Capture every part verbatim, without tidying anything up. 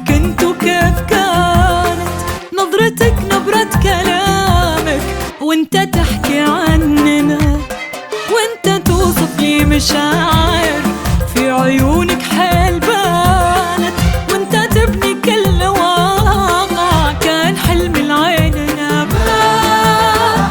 كنت وكيف كانت نظرتك نبرة كلامك، وانت تحكي عننا وانت توصف لي مشاعر في عيونك حيل بانت، وانت تبني كل واقع كان حلم العين نبات.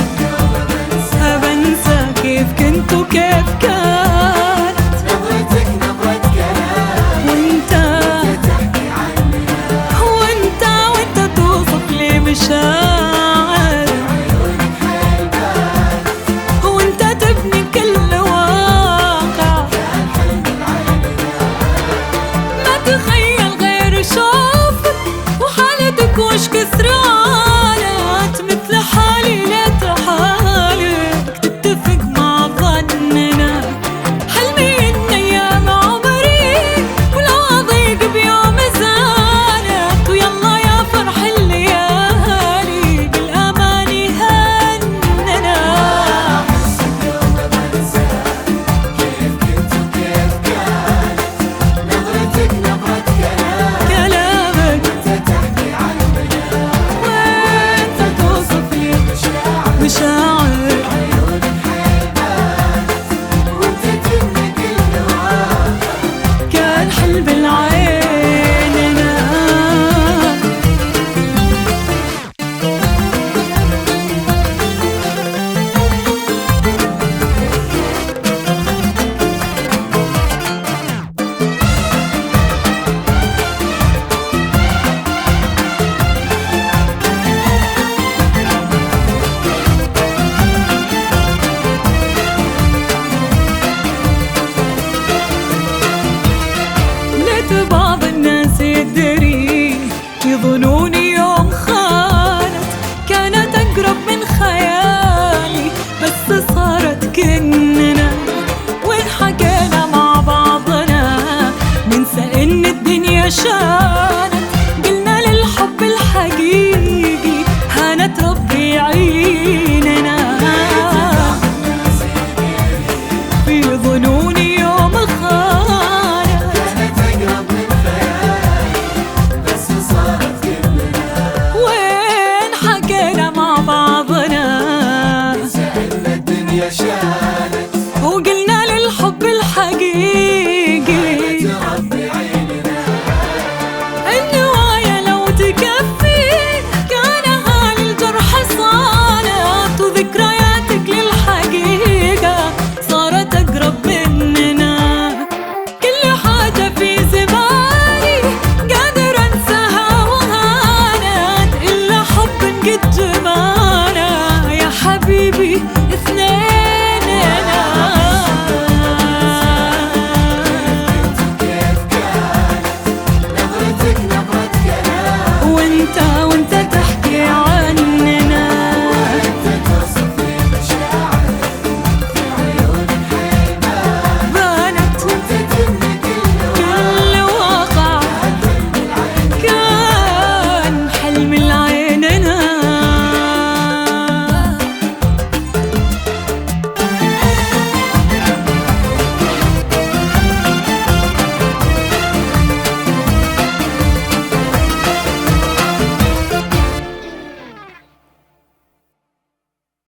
بنسى كيف كنت وكيف كانت نظرتك نظرة كلام، وانت تحكي عننا وانت وانت توصف لي مشاعر عيونك حيل بانت، وانت تبني كل واقع كان حلم العين ما تخيل غير شوفك وحالتك وش كسران.